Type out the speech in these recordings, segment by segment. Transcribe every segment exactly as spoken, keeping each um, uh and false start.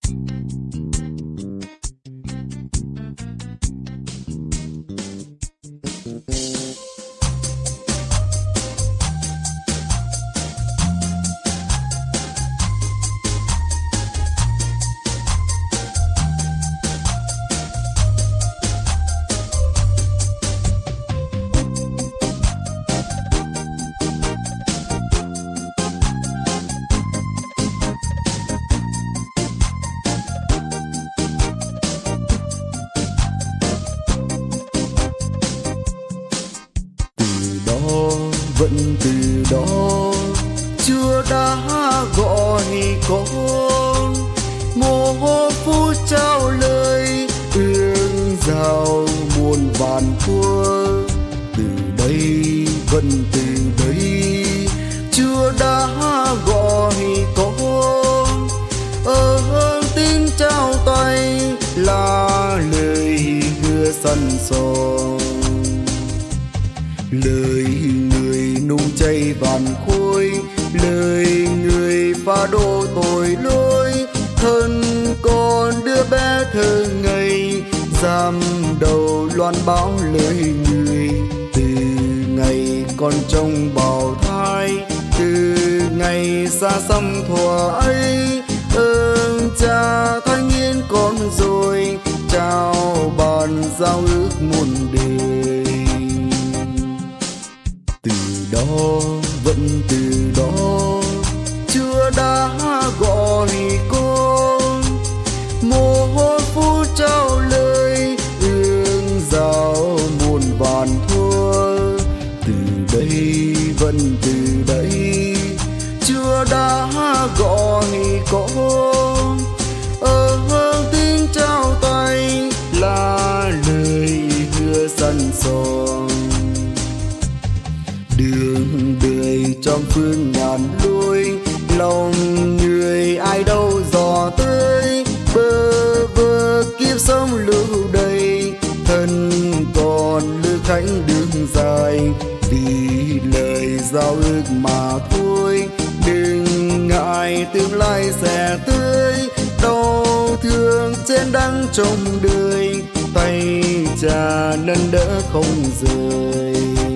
Vẫn từ đó Chúa đã gọi con, một phút trao lời ương rào muôn vàn thua. Từ đây, vẫn từ đây, Chúa đã gọi con, ơn tin trao tay là lời hứa sẵn son. Lời người nung cháy vàn khối, lời người pha đổ tội lỗi. Thân con đứa bé thơ ngây, giam đầu loan báo lời người. Từ ngày con trong bào thai, từ ngày xa xăm thuở ấy, ơn cha thanh niên con rồi, trao bàn giao ước muôn đời. Từ đó, vẫn từ đó, Chúa đã gọi con, một phút trao lời ương rào muôn vàn thua. Từ đây, vẫn từ đây, Chúa đã gọi con, ơn tin trao tay là lời hứa sẵn son. Đường đời trong phương ngàn lối, lòng người ai đâu dò tới. Bơ vơ kiếp sống lưu đầy, thân còn lữ khách đường dài. Vì lời giao ước mà thôi, đừng ngại tương lai sẽ tươi. Đau thương trên đắng trong đời, tay cha nâng đỡ không rời.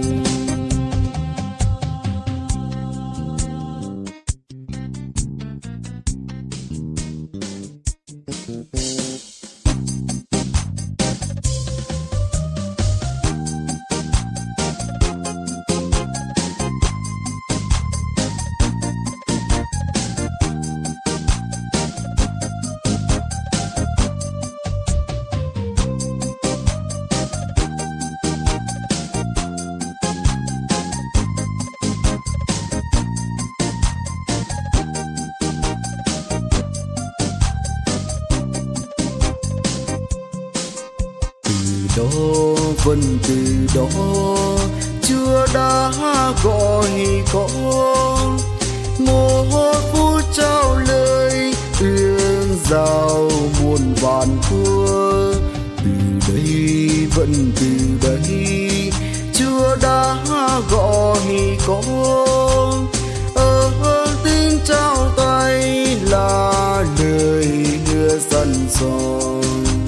Đó, vẫn từ đó, Chúa đã gọi con, một phút trao lời ương rào muôn vàn thua. Từ đây, vẫn từ đây, Chúa đã gọi con, ơn tin trao tay là lời hứa sẵn son.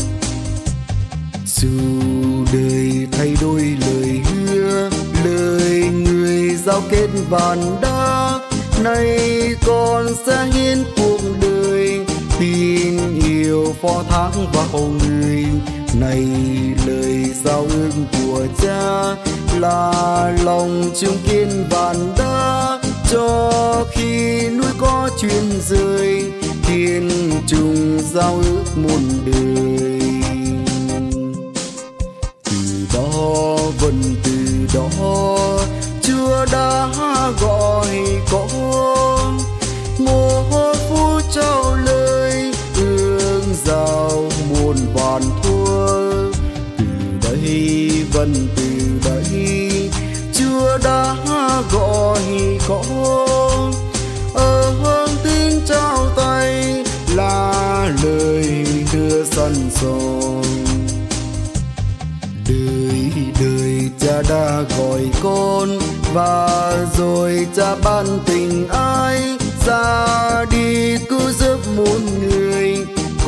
Dù đời thay đổi lời hứa, lời người giao kết vạn đắc, nay con sẽ hiến cuộc đời, tin yêu phó thác vào người. Này lời giao ước của cha là lòng chung kiên vạn đắc, cho khi núi có chuyện rơi, thiên trùng giao ước muôn đời. Đó, vẫn từ đó, Chúa đã gọi con, một phút trao lời ương rào muôn vàn thua. Từ đây, vẫn từ đây, Chúa đã gọi con, ơn tin trao tay là lời hứa sẵn son. Đời đời cha đã gọi con, và rồi cha ban tình ai ra đi cứu giúp muôn người.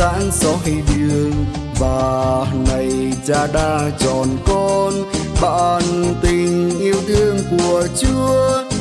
sáng soi đường. Và này cha đã chọn con, bạn tình yêu thương của Chúa